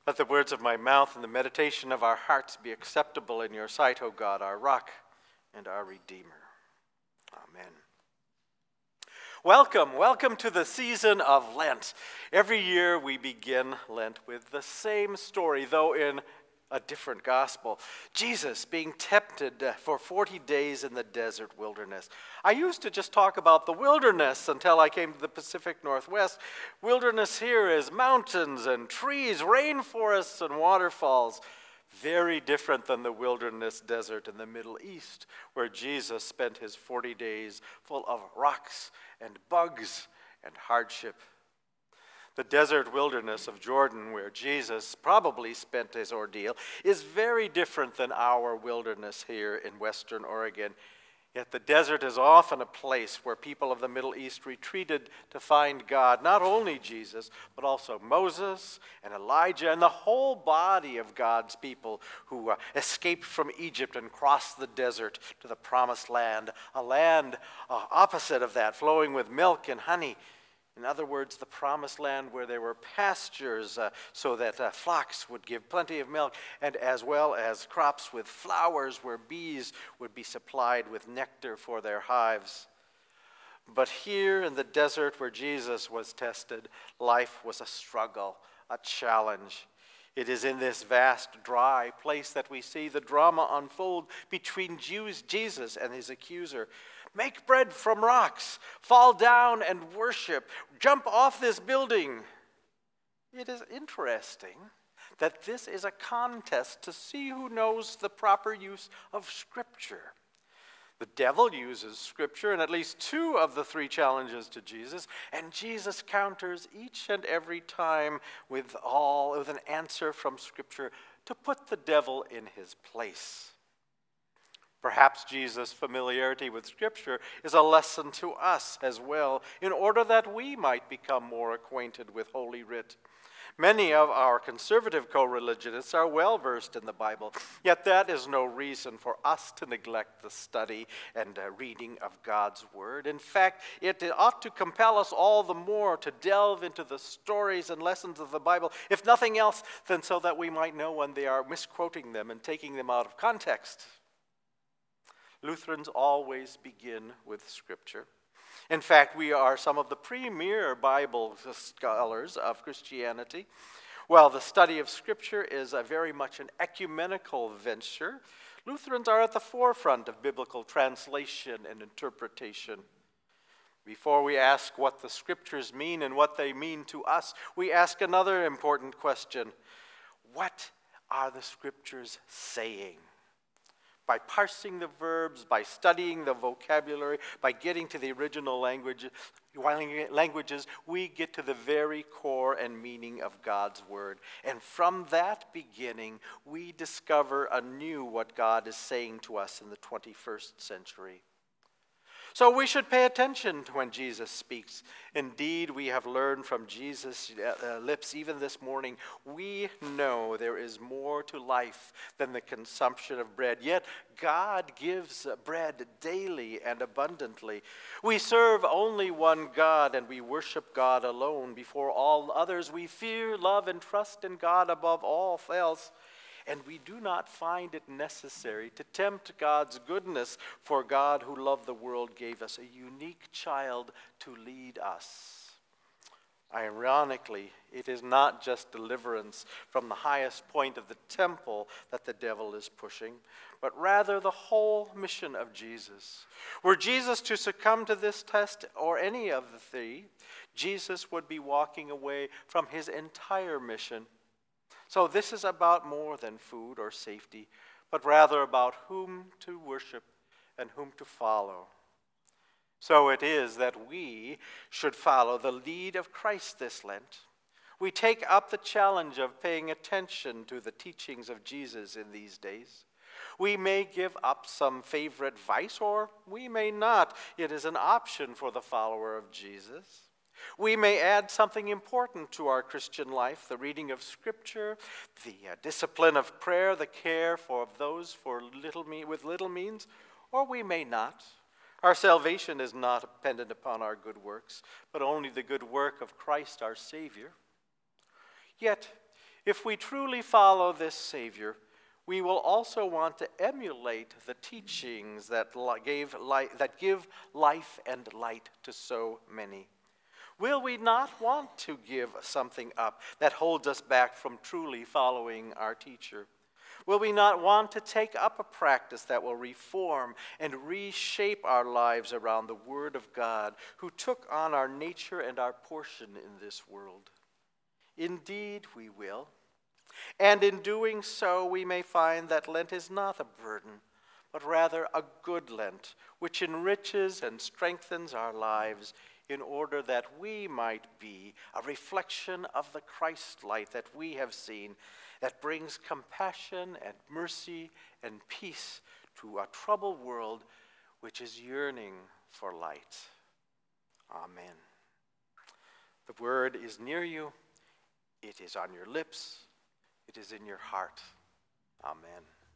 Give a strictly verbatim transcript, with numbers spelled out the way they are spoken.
Let the words of my mouth and the meditation of our hearts be acceptable in your sight, O God, our rock and our Redeemer. Amen. Welcome, welcome to the season of Lent. Every year we begin Lent with the same story, though in a different gospel. Jesus being tempted for forty days in the desert wilderness. I used to just talk about the wilderness until I came to the Pacific Northwest. Wilderness here is mountains and trees, rainforests and waterfalls. Very different than the wilderness desert in the Middle East, where Jesus spent his forty days full of rocks and bugs and hardship. The desert wilderness of Jordan, where Jesus probably spent his ordeal, is very different than our wilderness here in Western Oregon. Yet the desert is often a place where people of the Middle East retreated to find God, not only Jesus, but also Moses and Elijah and the whole body of God's people who uh, escaped from Egypt and crossed the desert to the promised land, a land uh, opposite of that, flowing with milk and honey. In other words, the promised land where there were pastures uh, so that uh, flocks would give plenty of milk, and as well as crops with flowers where bees would be supplied with nectar for their hives. But here in the desert where Jesus was tested, life was a struggle, a challenge. It is in this vast, dry place that we see the drama unfold between Jews, Jesus and his accuser. Make bread from rocks, fall down and worship, jump off this building. It is interesting that this is a contest to see who knows the proper use of Scripture. The devil uses Scripture in at least two of the three challenges to Jesus, and Jesus counters each and every time with all with an answer from Scripture to put the devil in his place. Perhaps Jesus' familiarity with Scripture is a lesson to us as well, in order that we might become more acquainted with Holy Writ. Many of our conservative co-religionists are well versed in the Bible, yet that is no reason for us to neglect the study and uh, reading of God's Word. In fact, it ought to compel us all the more to delve into the stories and lessons of the Bible, if nothing else than so that we might know when they are misquoting them and taking them out of context. Lutherans always begin with Scripture. In fact, we are some of the premier Bible scholars of Christianity. While the study of Scripture is a very much an ecumenical venture, Lutherans are at the forefront of biblical translation and interpretation. Before we ask what the Scriptures mean and what they mean to us, we ask another important question. What are the Scriptures saying? By parsing the verbs, by studying the vocabulary, by getting to the original language, languages, we get to the very core and meaning of God's Word. And from that beginning, we discover anew what God is saying to us in the twenty-first century. So we should pay attention to when Jesus speaks. Indeed, we have learned from Jesus' uh, lips even this morning, we know there is more to life than the consumption of bread. Yet God gives bread daily and abundantly. We serve only one God, and we worship God alone. Before all others, we fear, love, and trust in God above all else. And we do not find it necessary to tempt God's goodness, for God who loved the world gave us a unique child to lead us. Ironically, it is not just deliverance from the highest point of the temple that the devil is pushing, but rather the whole mission of Jesus. Were Jesus to succumb to this test or any of the three, Jesus would be walking away from his entire mission. So this is about more than food or safety, but rather about whom to worship and whom to follow. So it is that we should follow the lead of Christ this Lent. We take up the challenge of paying attention to the teachings of Jesus in these days. We may give up some favorite vice, or we may not. It is an option for the follower of Jesus. We may add something important to our Christian life, the reading of Scripture, the uh, discipline of prayer, the care for those for little me- with little means, or we may not. Our salvation is not dependent upon our good works, but only the good work of Christ our Savior. Yet, If we truly follow this Savior, we will also want to emulate the teachings that gave light, that give life and light to so many. Will we not want to give something up that holds us back from truly following our teacher? Will we not want to take up a practice that will reform and reshape our lives around the Word of God, who took on our nature and our portion in this world? Indeed, we will. And in doing so, we may find that Lent is not a burden, but rather a good Lent, which enriches and strengthens our lives in order that we might be a reflection of the Christ light that we have seen, that brings compassion and mercy and peace to a troubled world which is yearning for light. Amen. The word is near you. It is on your lips. It is in your heart. Amen.